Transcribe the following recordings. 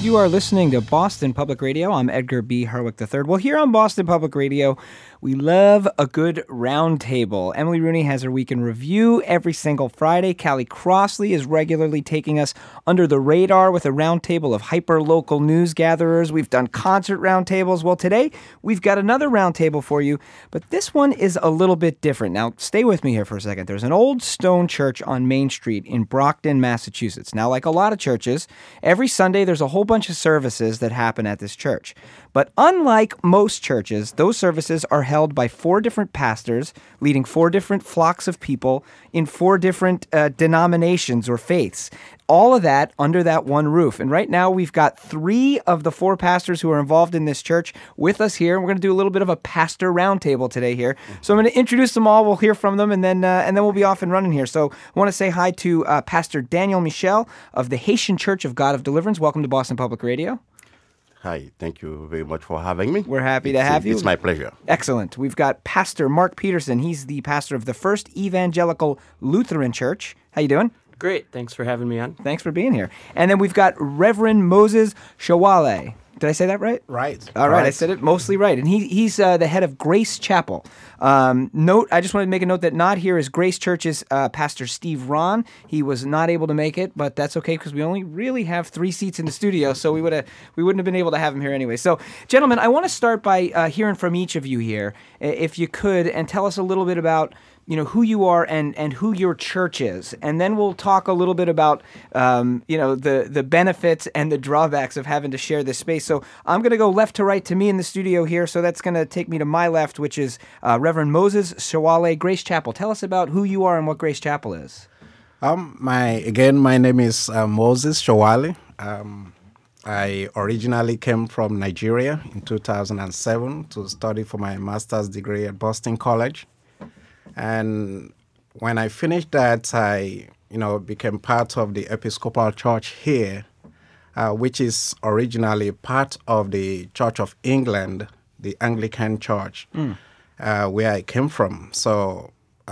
You are listening to Boston Public Radio. I'm Edgar B. Harwick III. Well, here on Boston Public Radio, we love a good roundtable. Emily Rooney has her week in review every single Friday. Callie Crossley is regularly taking us under the radar with a roundtable of hyper-local news gatherers. We've done concert roundtables. Well, today we've got another roundtable for you, but this one is a little bit different. Now, stay with me here for a second. There's an old stone church on Main Street in Brockton, Massachusetts. Now, like a lot of churches, every Sunday there's a whole bunch of services that happen at this church. But unlike most churches, those services are held by 4 different pastors leading 4 different flocks of people in 4 different denominations or faiths. All of that under that one roof. And right now we've got 3 of the 4 pastors who are involved in this church with us here. And we're going to do a little bit of a pastor roundtable today here. So I'm going to introduce them all. We'll hear from them and then we'll be off and running here. So I want to say hi to Pastor Daniel Michel of the Haitian Church of God of Deliverance. Welcome to Boston Public Radio. Hi, thank you very much for having me. We're happy to have you. It's my pleasure. Excellent. We've got Pastor Mark Peterson. He's the pastor of the First Evangelical Lutheran Church. How you doing? Great. Thanks for having me on. Thanks for being here. And then we've got Reverend Moses Shawale. Did I say that right? Right. All right. I said it mostly right. And he's the head of Grace Chapel. I just wanted to make a note that not here is Grace Church's Pastor Steve Ron. He was not able to make it, but that's okay because we only really have 3 seats in the studio, so we wouldn't have been able to have him here anyway. So, gentlemen, I want to start by hearing from each of you here, if you could, and tell us a little bit about who you are and who your church is. And then we'll talk a little bit about, the benefits and the drawbacks of having to share this space. So I'm going to go left to right to me in the studio here. So that's going to take me to my left, which is Reverend Moses Shawale, Grace Chapel. Tell us about who you are and what Grace Chapel is. My name is Moses Shawale. I originally came from Nigeria in 2007 to study for my master's degree at Boston College. And when I finished that, I, became part of the Episcopal Church here, which is originally part of the Church of England, the Anglican Church, where I came from. So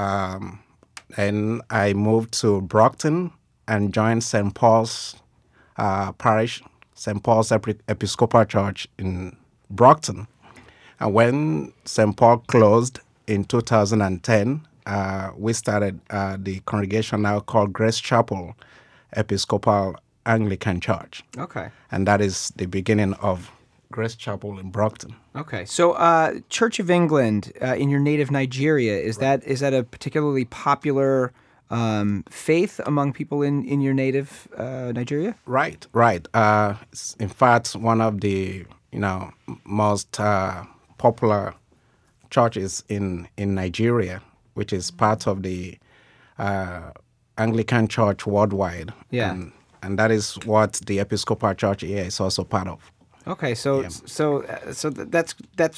then I moved to Brockton and joined St. Paul's Parish, St. Paul's Episcopal Church in Brockton. And when St. Paul closed in 2010, we started the congregation now called Grace Chapel Episcopal Anglican Church. Okay. And that is the beginning of Grace Chapel in Brockton. Okay. So Church of England in your native Nigeria, is that a particularly popular faith among people in your native Nigeria? Right. It's in fact one of the most popular churches in Nigeria, which is part of the Anglican Church worldwide. Yeah. And that is what the Episcopal Church here is also part of. Okay, so that's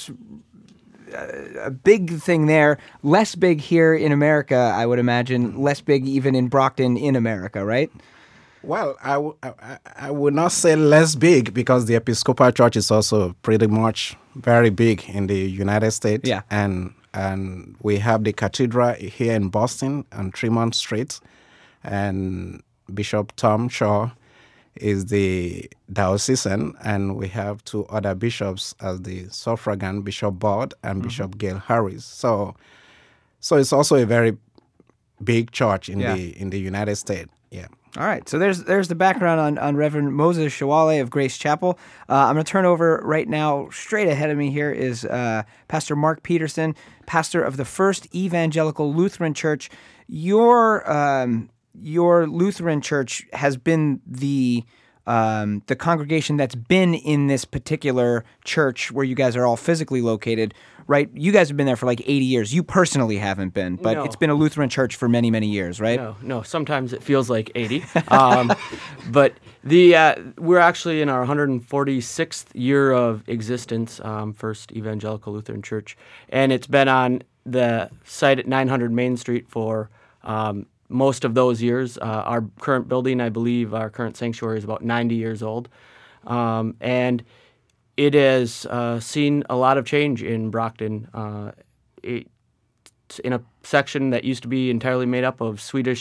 a big thing there. Less big here in America, I would imagine. Less big even in Brockton in America, right? Well, I would not say less big because the Episcopal Church is also pretty much very big in the United States. Yeah. And we have the cathedral here in Boston on Tremont Street, and Bishop Tom Shaw is the diocesan, and we have 2 other bishops as the suffragan, Bishop Bud and Bishop Gail Harris. So it's also a very big church in the United States. Yeah. All right, so there's the background on Reverend Moses Shawale of Grace Chapel. I'm going to turn over right now. Straight ahead of me here is Pastor Mark Peterson, pastor of the First Evangelical Lutheran Church. Your Lutheran church has been the congregation that's been in this particular church where you guys are all physically located, right? You guys have been there for like 80 years. You personally haven't been, but No. It's been a Lutheran church for many, many years, right? No. Sometimes it feels like 80. But we're actually in our 146th year of existence, First Evangelical Lutheran Church, and it's been on the site at 900 Main Street for most of those years. Our current building, I believe, our current sanctuary is about 90 years old. And it has seen a lot of change in Brockton. In a section that used to be entirely made up of Swedish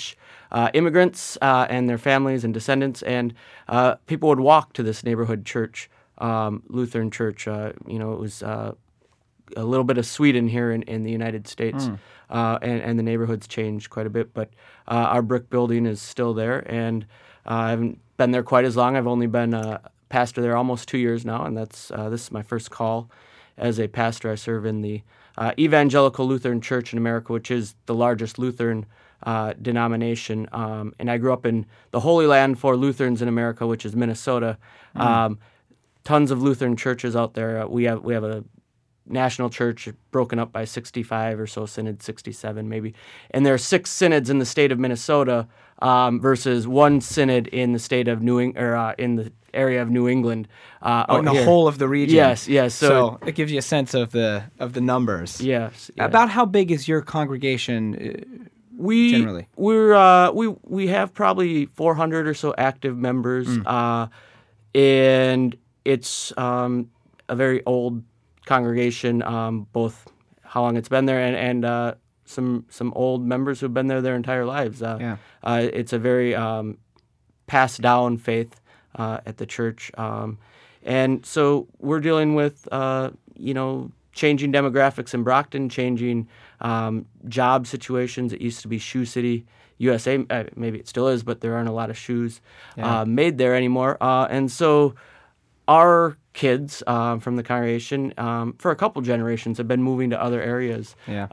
immigrants and their families and descendants, and people would walk to this neighborhood church, Lutheran church. It was a little bit of Sweden here in the United States, and the neighborhood's changed quite a bit, but our brick building is still there, and I haven't been there quite as long. I've only been a pastor there almost 2 years now, and this is my first call as a pastor. I serve in the Evangelical Lutheran Church in America, which is the largest Lutheran denomination, and I grew up in the Holy Land for Lutherans in America, which is Minnesota. Tons of Lutheran churches out there. We have a national church broken up by 65 or so synods, 67 maybe, and there are 6 synods in the state of Minnesota versus 1 synod in the state of in the area of New England. In the whole of the region. Yes. So it gives you a sense of the numbers. Yes. About how big is your congregation? Generally, we have probably 400 or so active members, and it's a very old congregation, both how long it's been there and some old members who've been there their entire lives. It's a very passed down faith at the church, and so we're dealing with changing demographics in Brockton, changing job situations. It used to be Shoe City, USA. Maybe it still is, but there aren't a lot of shoes made there anymore, and so our kids from the congregation for a couple generations have been moving to other areas.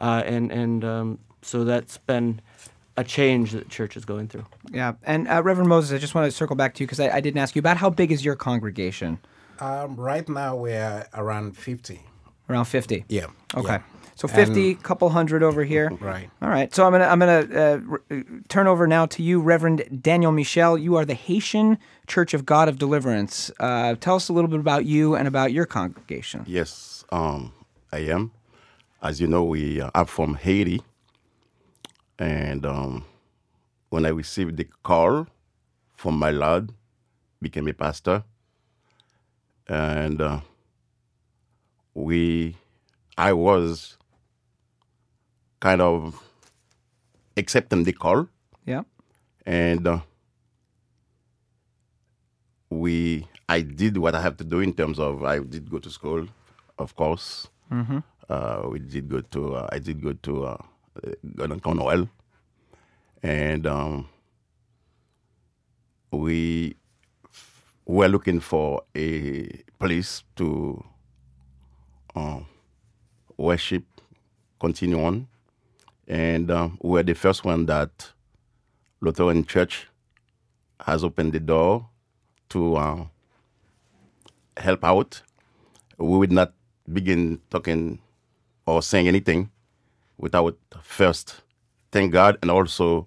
So that's been a change that the church is going through. Yeah. And Reverend Moses, I just want to circle back to you because I didn't ask you about how big is your congregation? Right now we're around 50. Around 50? Yeah. Okay. Yeah. So 50, couple hundred over here. Right. All right. So I'm gonna turn over now to you, Reverend Daniel Michel. You are the Haitian Church of God of Deliverance. Tell us a little bit about you and about your congregation. Yes, I am. As you know, I'm from Haiti, and when I received the call from my Lord, became a pastor, and I was kind of accepting the call. Yeah. And I did what I have to do in terms of I did go to school, of course. Mm-hmm. I did go to Gordon Cornwell, and we were looking for a place to worship, continue on. And we're the first one that Lutheran Church has opened the door to help out. We would not begin talking or saying anything without first thank God and also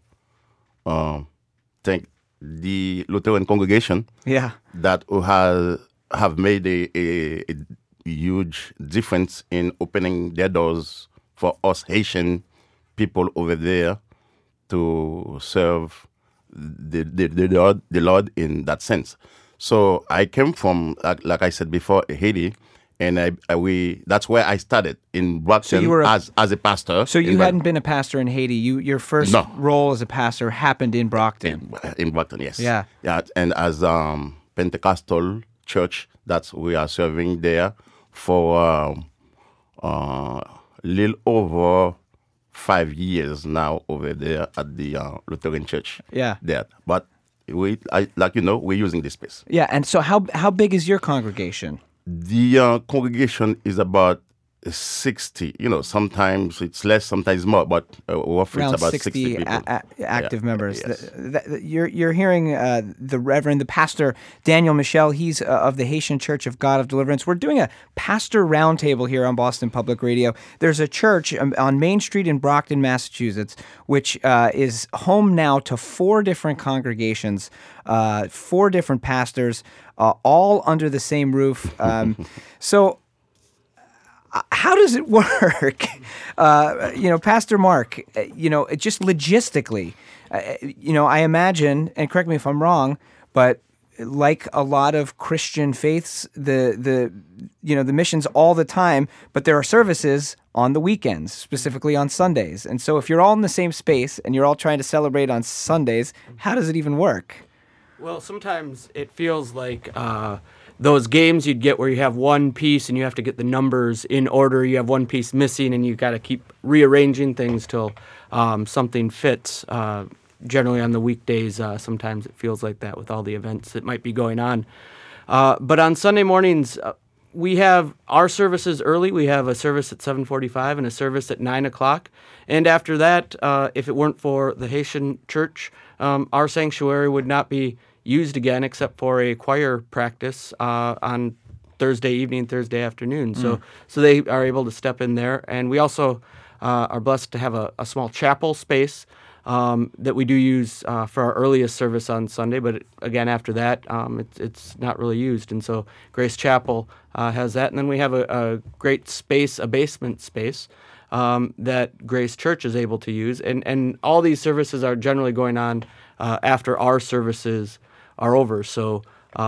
thank the Lutheran congregation that have made a huge difference in opening their doors for us Haitian people over there to serve the Lord in that sense. So I came from, like I said before, Haiti, and that's where I started in Brockton as a pastor. So you hadn't been a pastor in Haiti. Your first role as a pastor happened in Brockton. In Brockton, yes. Yeah. And as Pentecostal church, we are serving there for a little over 5 years now over there at the Lutheran Church. Yeah. There, but we're using this space. Yeah, and so how big is your congregation? The congregation is about 60. Sometimes it's less, sometimes more, but roughly it's about 60 people. Active members. Yes. You're hearing the pastor Daniel Michel. He's of the Haitian Church of God of Deliverance. We're doing a pastor roundtable here on Boston Public Radio. There's a church on Main Street in Brockton, Massachusetts, which is home now to 4 different congregations, 4 different pastors, all under the same roof. So how does it work? Pastor Mark, just logistically, I imagine, and correct me if I'm wrong, but like a lot of Christian faiths, the missions all the time, but there are services on the weekends, specifically on Sundays. And so if you're all in the same space and you're all trying to celebrate on Sundays, how does it even work? Well, sometimes it feels like those games you'd get where you have one piece and you have to get the numbers in order. You have one piece missing and you got to keep rearranging things till something fits. Generally on the weekdays, sometimes it feels like that with all the events that might be going on. But on Sunday mornings, we have our services early. We have a service at 7:45 and a service at 9 o'clock. And after that, if it weren't for the Haitian church, our sanctuary would not be used again except for a choir practice on Thursday evening, Thursday afternoon. So they are able to step in there. And we also are blessed to have a small chapel space that we do use for our earliest service on Sunday, but again, after that, it's not really used. And so Grace Chapel has that. And then we have a great space, a basement space, that Grace Church is able to use. And all these services are generally going on after our services are over. So,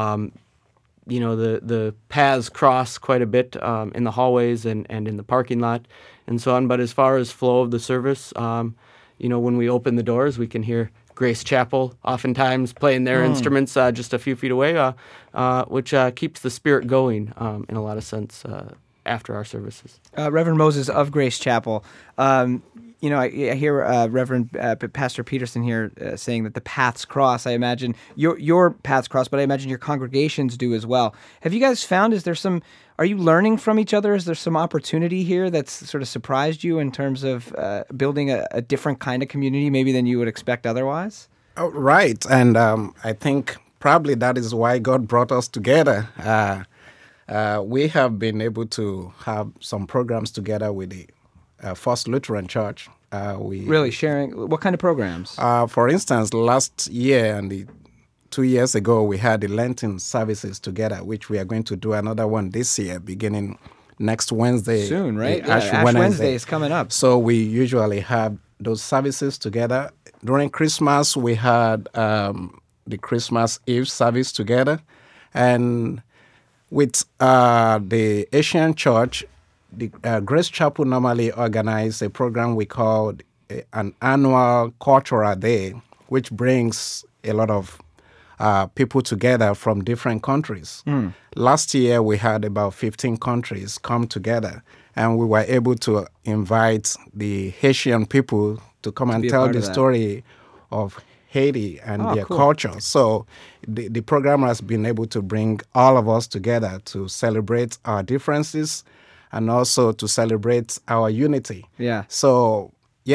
the paths cross quite a bit in the hallways and in the parking lot and so on. But as far as flow of the service, when we open the doors, we can hear Grace Chapel oftentimes playing their instruments just a few feet away, which keeps the spirit going in a lot of sense after our services. Reverend Moses of Grace Chapel, I hear Reverend Pastor Peterson here saying that the paths cross. I imagine your paths cross, but I imagine your congregations do as well. Have you guys found, are you learning from each other? Is there some opportunity here that's sort of surprised you in terms of building a different kind of community maybe than you would expect otherwise? Oh, right. And I think probably that is why God brought us together. We have been able to have some programs together with the First Lutheran Church. Really sharing, what kind of programs? For instance, last year and 2 years ago, we had the Lenten services together, which we are going to do another one this year, beginning next Wednesday. Soon, right? Ash Wednesday is coming up. So we usually have those services together. During Christmas, we had the Christmas Eve service together. And with the Asian Church, the Grace Chapel normally organize a program we call an annual cultural day, which brings a lot of people together from different countries. Last year, we had about 15 countries come together, and we were able to invite the Haitian people to come and tell the story of Haiti and their culture. So the program has been able to bring all of us together to celebrate our differences and also to celebrate our unity. Yeah. So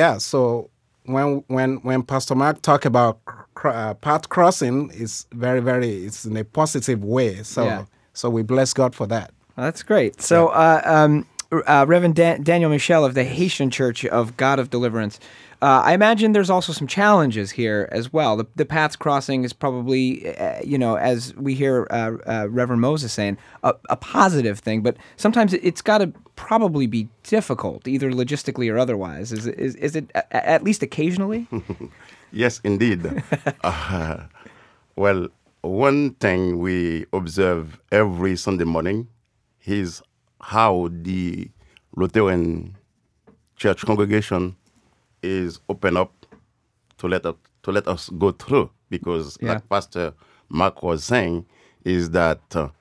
when Pastor Mark talked about path crossing, it's it's in a positive way. So we bless God for that. Well, that's great. So Reverend Daniel Michel of the Haitian Church of God of Deliverance, I imagine there's also some challenges here as well. The paths crossing is probably, as we hear Reverend Moses saying, a positive thing, but sometimes it's got to probably be difficult, either logistically or otherwise. Is it at least occasionally? Yes, indeed. Well, one thing we observe every Sunday morning is how the Lutheran Church congregation is open up to let us go through, because like Pastor Mark was saying, is that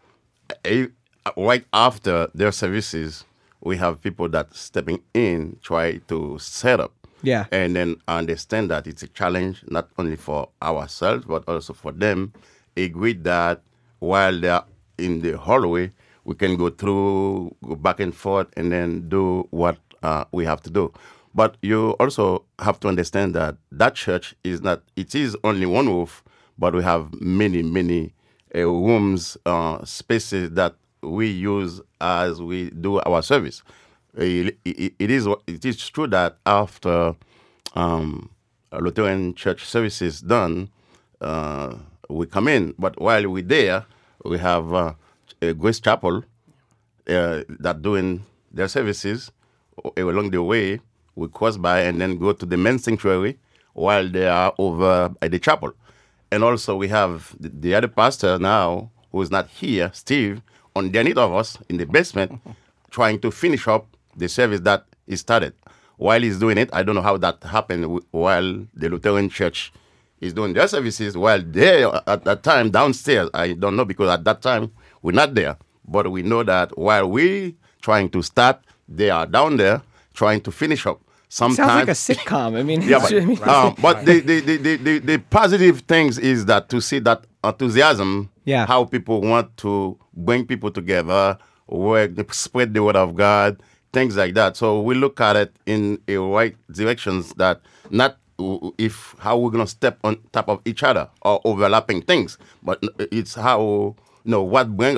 right after their services, we have people that stepping in, try to set up. Yeah. And then understand that it's a challenge, not only for ourselves, but also for them. Agree that while they're in the hallway, we can go through, go back and forth, and then do what we have to do. But you also have to understand that church is it is only one roof, but we have many rooms, spaces that we use as we do our service. It is true that after Lutheran church services done, we come in. But while we're there, we have a Grace Chapel that doing their services. Along the way, we cross by and then go to the main sanctuary while they are over at the chapel. and also we have the other pastor now who is not here, Steve, underneath of us in the basement, trying to finish up the service that he started. While he's doing it, I don't know how that happened while the Lutheran Church is doing their services, while they at that time downstairs. I don't know because at that time we're not there. But we know that while we trying to start, they are down there trying to finish up. Sometimes, sounds like a sitcom. I mean, yeah, but the positive things is that to see that enthusiasm, how people want to bring people together, work, spread the word of God, things like that. So we look at it in a right directions, that not if how we're gonna step on top of each other or overlapping things, but it's how what brings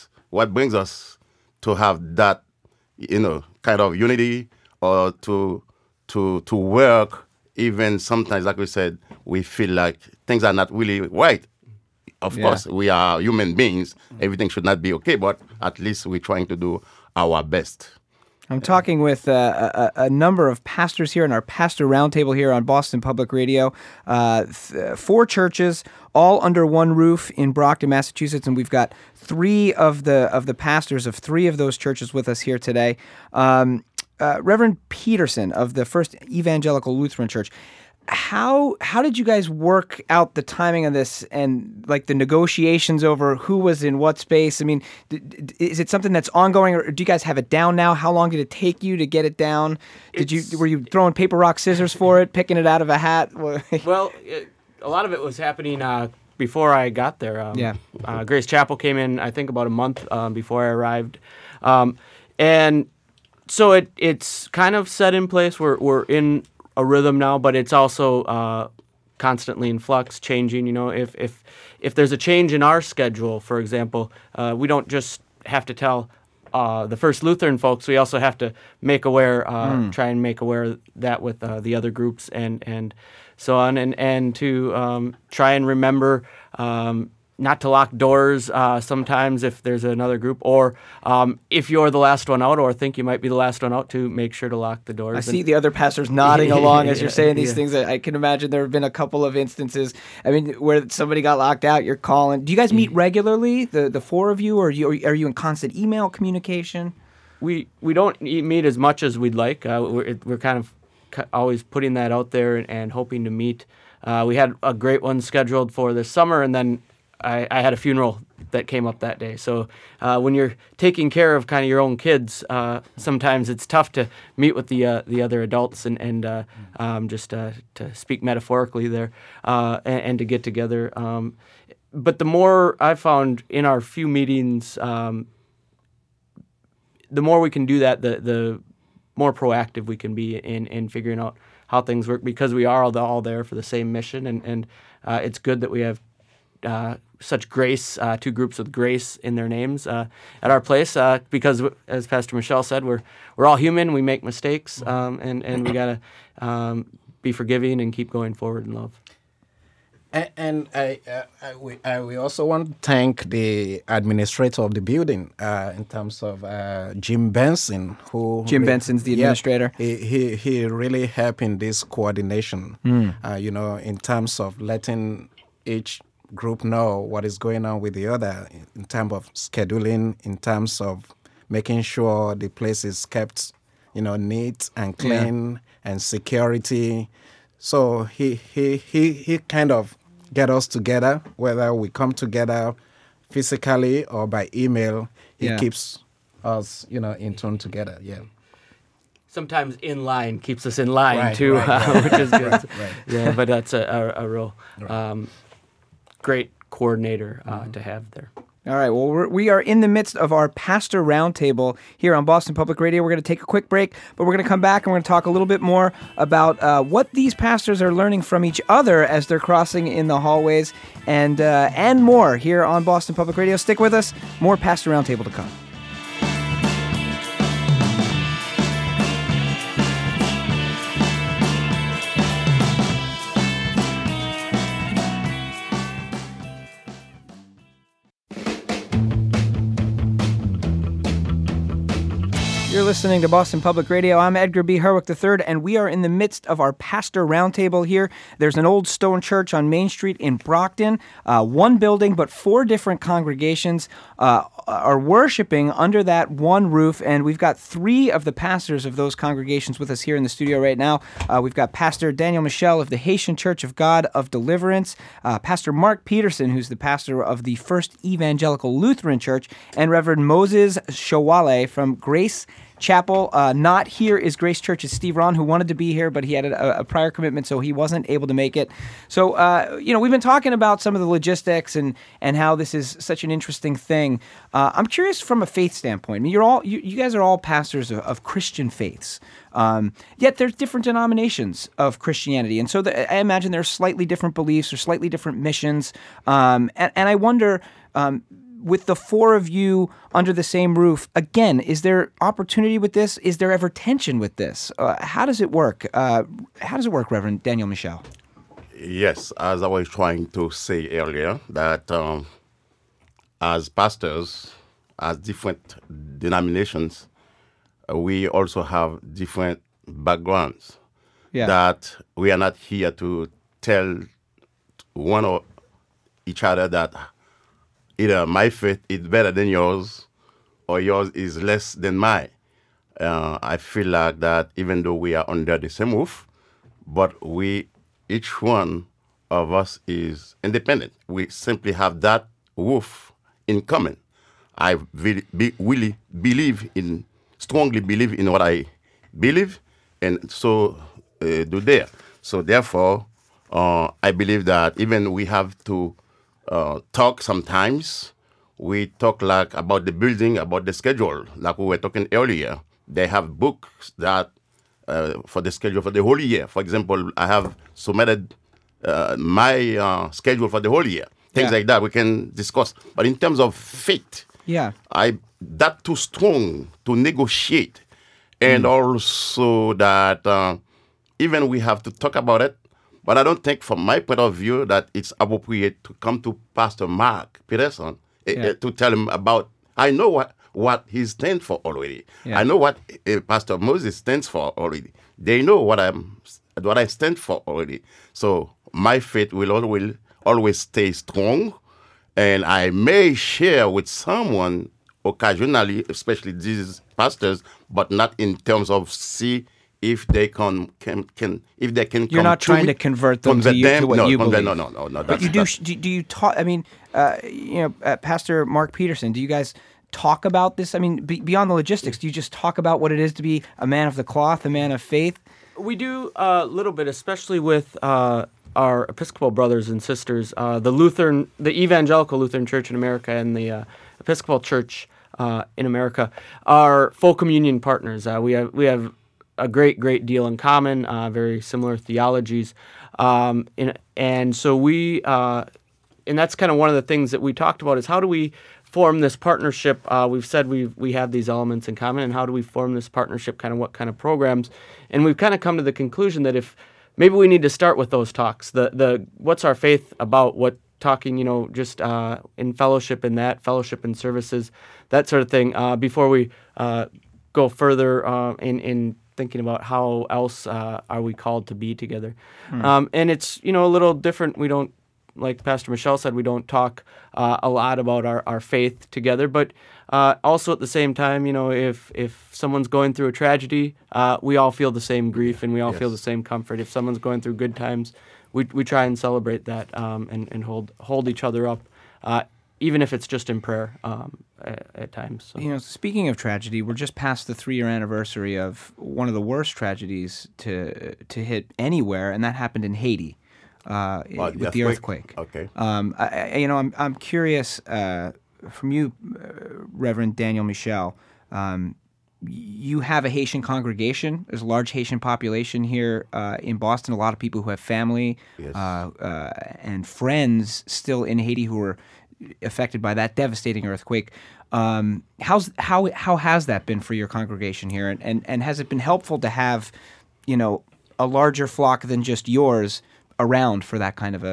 us to have that kind of unity, or to work. Even sometimes, like we said, we feel like things are not really right. Of course, we are human beings. Everything should not be okay, but at least we're trying to do our best. I'm talking with a number of pastors here in our pastor roundtable here on Boston Public Radio. 4 churches, all under one roof in Brockton, Massachusetts, and we've got 3 of the pastors of 3 of those churches with us here today. Reverend Peterson of the First Evangelical Lutheran Church. How did you guys work out the timing of this and like the negotiations over who was in what space? I mean, is it something that's ongoing, or do you guys have it down now? How long did it take you to get it down? Were you throwing paper, rock, scissors for it, picking it out of a hat? Well, a lot of it was happening before I got there. Grace Chapel came in, I think, about a month before I arrived, and so it's kind of set in place. We're in a rhythm now, but it's also constantly in flux, changing. If there's a change in our schedule, for example, we don't just have to tell the First Lutheran folks. We also have to make aware, try and make aware that with the other groups and so on, and to try and remember not to lock doors sometimes if there's another group, or if you're the last one out or think you might be the last one out, to make sure to lock the doors. I see the other pastors nodding along as you're saying these things. I can imagine there have been a couple of instances, where somebody got locked out, you're calling. Do you guys meet regularly, the 4 of you, or are you in constant email communication? We don't meet as much as we'd like. We're kind of always putting that out there and hoping to meet. We had a great one scheduled for this summer, and then I had a funeral that came up that day. So when you're taking care of kind of your own kids, sometimes it's tough to meet with the other adults and just to speak metaphorically there and to get together. But the more I've found in our few meetings, the more we can do that, the more proactive we can be in figuring out how things work, because we are all there for the same mission. And it's good that we have such grace, 2 groups with grace in their names at our place, because as Pastor Michelle said, we're all human. We make mistakes, and we gotta be forgiving and keep going forward in love. And we also want to thank the administrator of the building in terms of Jim Benson, who Jim Benson's the administrator. He really helped in this coordination. In terms of letting each group know what is going on with the other, in terms of scheduling, in terms of making sure the place is kept, neat and clean and security. So he kind of get us together, whether we come together physically or by email. He keeps us, in tune together. Yeah. Sometimes in line keeps us in line too, which is good. Right. Yeah, but that's a real great coordinator to have there. All right, well, we are in the midst of our Pastor Roundtable here on Boston Public Radio. We're going to take a quick break, but we're going to come back and we're going to talk a little bit more about what these pastors are learning from each other as they're crossing in the hallways, and more here on Boston Public Radio. Stick with us. More Pastor Roundtable to come. listening to Boston Public Radio. I'm Edgar B. Herwick III, and we are in the midst of our pastor roundtable here. There's an old stone church on Main Street in Brockton, one building, but 4 different congregations are worshiping under that one roof, and we've got 3 of the pastors of those congregations with us here in the studio right now. We've got Pastor Daniel Michel of the Haitian Church of God of Deliverance, Pastor Mark Peterson, who's the pastor of the First Evangelical Lutheran Church, and Reverend Moses Shawale from Grace Chapel. Not here is Grace Church's Steve Ron, who wanted to be here, but he had a prior commitment, so he wasn't able to make it. So, we've been talking about some of the logistics and how this is such an interesting thing. I'm curious from a faith standpoint. I mean, you guys are all pastors of Christian faiths, yet there's different denominations of Christianity, and so I imagine there's slightly different beliefs or slightly different missions. And I wonder, with the 4 of you under the same roof, again, is there opportunity with this? Is there ever tension with this? How does it work? Reverend Daniel Michel? Yes, as I was trying to say earlier, that as pastors, as different denominations, we also have different backgrounds. Yeah. That we are not here to tell one or each other that either my faith is better than yours or yours is less than mine. I feel like that even though we are under the same roof, but each one of us is independent. We simply have that roof in common. I really strongly believe in what I believe, and so do they. So therefore, I believe that even we have to talk sometimes. We talk like about the building, about the schedule, like we were talking earlier. They have books that for the schedule for the whole year. For example, I have submitted my schedule for the whole year. Things like that we can discuss. But in terms of faith, that's too strong to negotiate. And also that even we have to talk about it. But I don't think, from my point of view, that it's appropriate to come to Pastor Mark Peterson to tell him about. I know what he stands for already. Yeah. I know what Pastor Moses stands for already. They know what I stand for already. So my faith will always stay strong, and I may share with someone occasionally, especially these pastors, but not in terms of if they can You're not trying to convert them to what you believe. No. But you do. Do you talk? I mean, Pastor Mark Peterson. Do you guys talk about this? I mean, beyond the logistics, do you just talk about what it is to be a man of the cloth, a man of faith? We do a little bit, especially with our Episcopal brothers and sisters, the Evangelical Lutheran Church in America and the Episcopal Church in America are full communion partners. We have a great deal in common, very similar theologies, and so and that's kind of one of the things that we talked about is how do we form this partnership? We've said we have these elements in common, and how do we form this partnership? Kind of what kind of programs? And we've kind of come to the conclusion that if maybe we need to start with those talks. The what's our faith about? What talking, just in fellowship in services, that sort of thing. Before we go further in thinking about how else are we called to be together. And it's, a little different. We don't, like Pastor Michel said, we don't talk a lot about our faith together, but also at the same time, if someone's going through a tragedy, we all feel the same grief and we all feel the same comfort. If someone's going through good times, we try and celebrate that and hold each other up, even if it's just in prayer at times. So. Speaking of tragedy, we're just past the 3-year anniversary of one of the worst tragedies to hit anywhere, and that happened in Haiti with the earthquake. Okay. I'm curious from you, Reverend Daniel Michel. You have a Haitian congregation. There's a large Haitian population here in Boston. A lot of people who have family and friends still in Haiti who were affected by that devastating earthquake. How has that been for your congregation here? And has it been helpful to have, a larger flock than just yours around for that kind of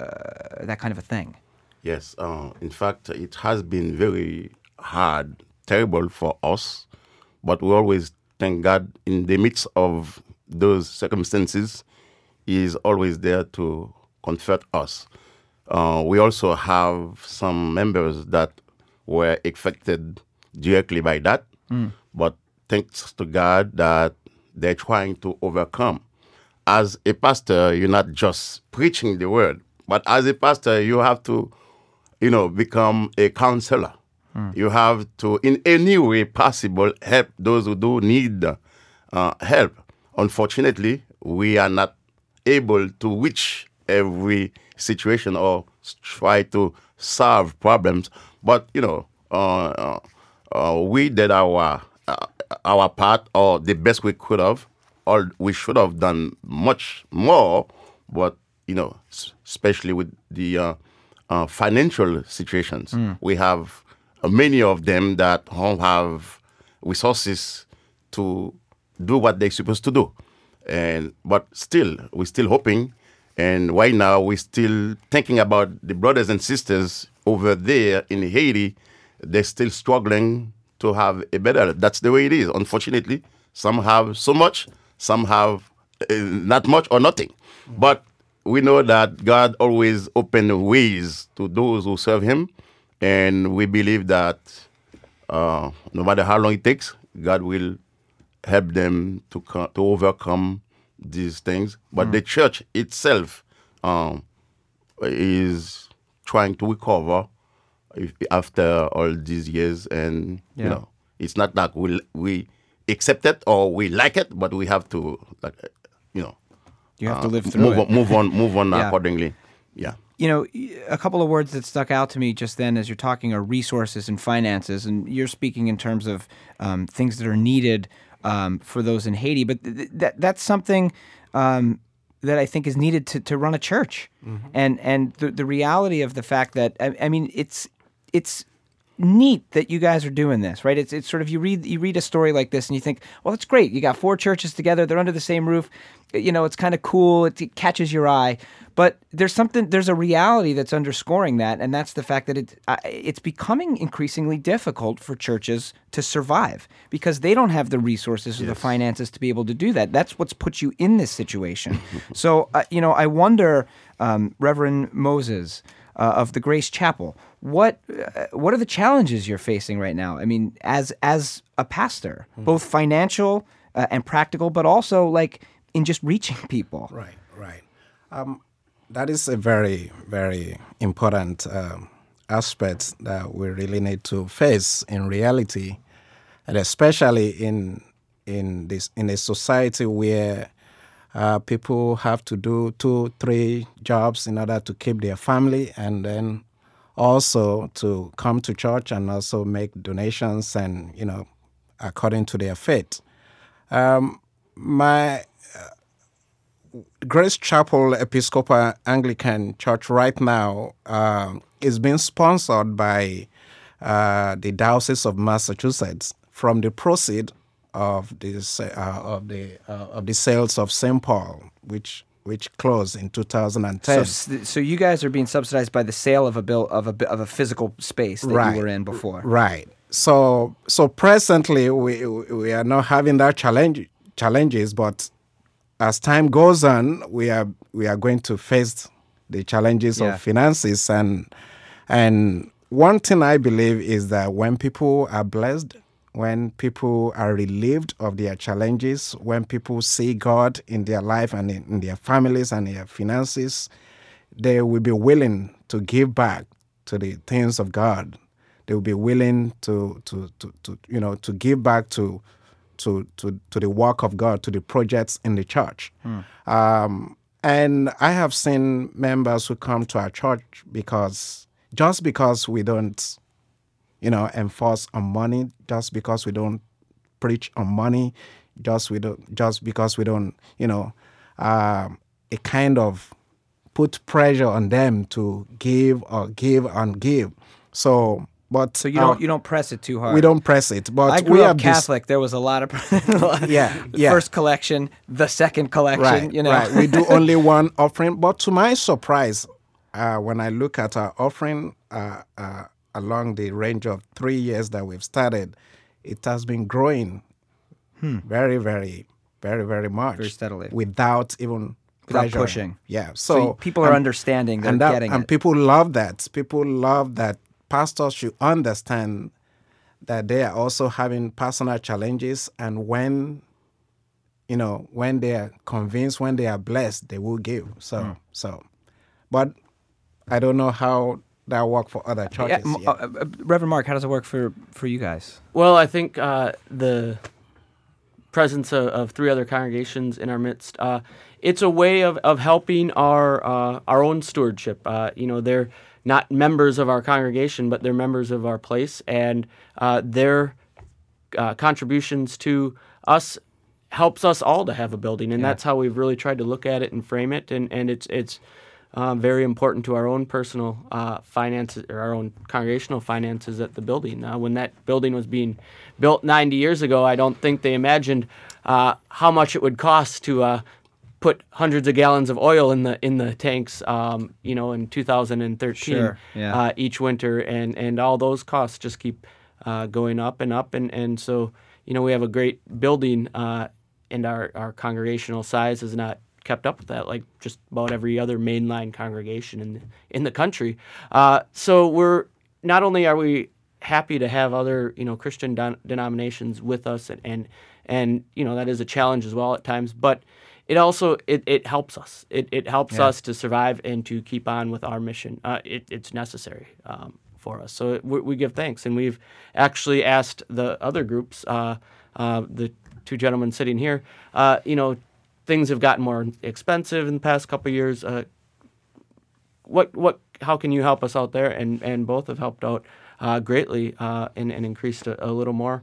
a thing? Yes. In fact, it has been very hard, terrible for us. but we always thank God in the midst of those circumstances. He is always there to comfort us. We also have some members that were affected directly by that, but thanks to God that they're trying to overcome. As a pastor, you're not just preaching the word, but as a pastor, you have to, become a counselor. You have to, in any way possible, help those who do need help. Unfortunately, we are not able to reach every situation or try to solve problems. But, we did our part, or the best we could have, or we should have done much more. But, especially with the financial situations, we have many of them that don't have resources to do what they're supposed to do. But still, we're still hoping. And right now, we're still thinking about the brothers and sisters over there in Haiti. They're still struggling to have a better. That's the way it is. Unfortunately, some have so much, some have not much or nothing. But we know that God always opens ways to those who serve Him. And we believe that no matter how long it takes, God will help them to overcome these things. But the church itself is trying to recover after all these years. And, it's not that we accept it or we like it, but we have to, you have to live through it. Move on accordingly. Yeah. A couple of words that stuck out to me just then as you're talking are resources and finances, and you're speaking in terms of things that are needed for those in Haiti. But that's something that I think is needed to run a church. And the reality of the fact that, I mean, it's neat that you guys are doing this, right? It's sort of, you read a story like this and you think, well, that's great. You got 4 churches together. They're under the same roof. It's kind of cool. It catches your eye. But there's a reality that's underscoring that, and that's the fact that it's becoming increasingly difficult for churches to survive because they don't have the resources or the finances to be able to do that. That's what's put you in this situation. So, I wonder, Reverend Moses of the Grace Chapel, what are the challenges you're facing right now? I mean, as a pastor, both financial and practical, but also in just reaching people. Right. That is a very, very important aspect that we really need to face in reality, and especially in a society where people have to do 2-3 jobs in order to keep their family, and then also to come to church and also make donations and according to their faith. My Grace Chapel Episcopal Anglican Church right now is being sponsored by the Diocese of Massachusetts from the proceeds of the sales of St. Paul, which closed in 2010. So you guys are being subsidized by the sale of a physical space that you were in before. Right. So presently we are not having that challenges, but as time goes on, we are going to face the challenges of finances, and one thing I believe is that when people are blessed, when people are relieved of their challenges, when people see God in their life and in their families and their finances, they will be willing to give back to the things of God. They will be willing to give back to the work of God, to the projects in the church. And I have seen members who come to our church because we don't, enforce on money, just because we don't preach on money, just because we don't, it kind of put pressure on them to give and give. So you don't press it too hard. We don't press it, but I grew up Catholic. There was a lot of first collection, the second collection. Right. We do only one offering, but to my surprise, when I look at our offering along the range of 3 years that we've started, it has been growing very, very, very, very much. Very steadily. Without even without pressuring. pushing. Yeah. So people are understanding. They're getting it. And people love that. People love that pastors should understand that they are also having personal challenges, and when they are convinced, when they are blessed, they will give. But I don't know how that works for other churches. Reverend Mark, how does it work for you guys? Well, I think the presence of three other congregations in our midst, it's a way of helping our own stewardship. They're not members of our congregation, but they're members of our place, and their contributions to us helps us all to have a building, and that's how we've really tried to look at it and frame it, and it's very important to our own personal finances, or our own congregational finances at the building. When that building was being built 90 years ago, I don't think they imagined how much it would cost to put hundreds of gallons of oil in the tanks, in 2013 each winter, and all those costs just keep going up and up, and so we have a great building, and our congregational size is not kept up with that, like just about every other mainline congregation in the country. So we're not only are we happy to have other Christian denominations with us, and that is a challenge as well at times, but it also it helps us. It helps us to survive and to keep on with our mission. It's necessary for us. So we give thanks, and we've actually asked the other groups, the two gentlemen sitting here, things have gotten more expensive in the past couple of years. How can you help us out there? And both have helped out greatly and increased a little more.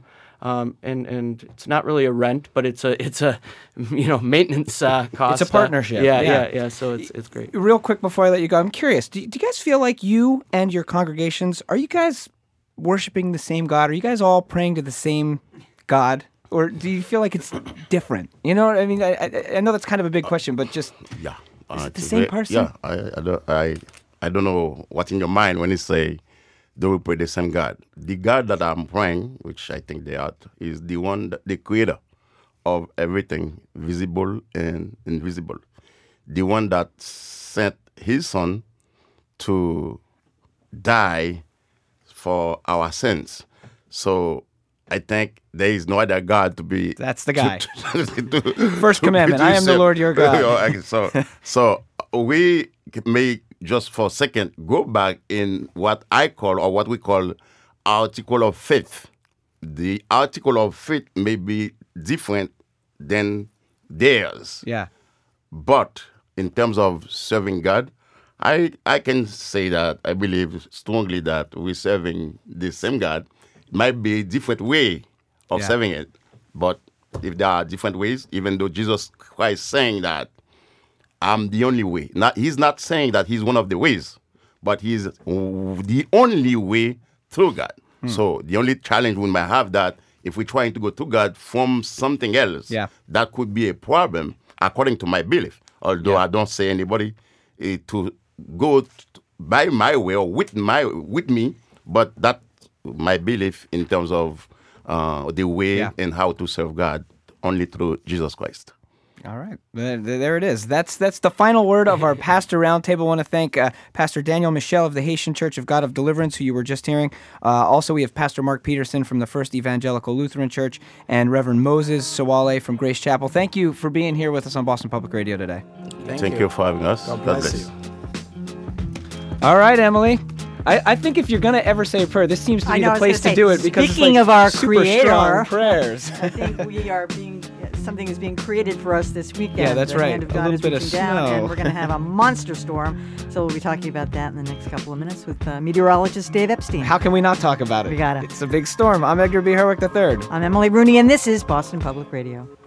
And it's not really a rent, but it's a maintenance cost. It's a partnership. Yeah. So it's great. Real quick before I let you go, I'm curious. Do you guys feel like you and your congregations, are you guys worshiping the same God? Are you guys all praying to the same God? Or do you feel like it's different? You know what I mean? I know that's kind of a big question, but just is it the same person? Yeah, I don't know what's in your mind when you say, do we pray the same God? The God that I'm praying, which I think they are, is the one, the creator of everything visible and invisible. The one that sent his son to die for our sins. So I think there is no other God to be. That's the guy. First commandment, I am the Lord your God. So we may just for a second go back in what I call, or what we call, article of faith. The article of faith may be different than theirs. Yeah. But in terms of serving God, I can say that I believe strongly that we're serving the same God. It might be a different way of serving it. But if there are different ways, even though Jesus Christ saying that I'm the only way. He's not saying that he's one of the ways, but he's the only way through God. So the only challenge we might have that if we're trying to go to God from something else, that could be a problem according to my belief. Although I don't say anybody to go by my way or with me, but that's my belief in terms of the way and how to serve God only through Jesus Christ. All right. There it is. That's the final word of our Pastor Roundtable. I want to thank Pastor Daniel Michel of the Haitian Church of God of Deliverance, who you were just hearing. Also, we have Pastor Mark Peterson from the First Evangelical Lutheran Church and Reverend Moses Shawale from Grace Chapel. Thank you for being here with us on Boston Public Radio today. Thank you for having us. God bless you. All right, Emily. I think if you're going to ever say a prayer, this seems to be the place to do it, because speaking it's like of our super Creator, strong prayers. I think something is being created for us this weekend. Yeah, that's the right. Hand of A God little is bit of reaching down, snow. and we're going to have a monster storm. So we'll be talking about that in the next couple of minutes with meteorologist Dave Epstein. How can we not talk about it? We got it. It's a big storm. I'm Edgar B. Herwick III. I'm Emily Rooney, and this is Boston Public Radio.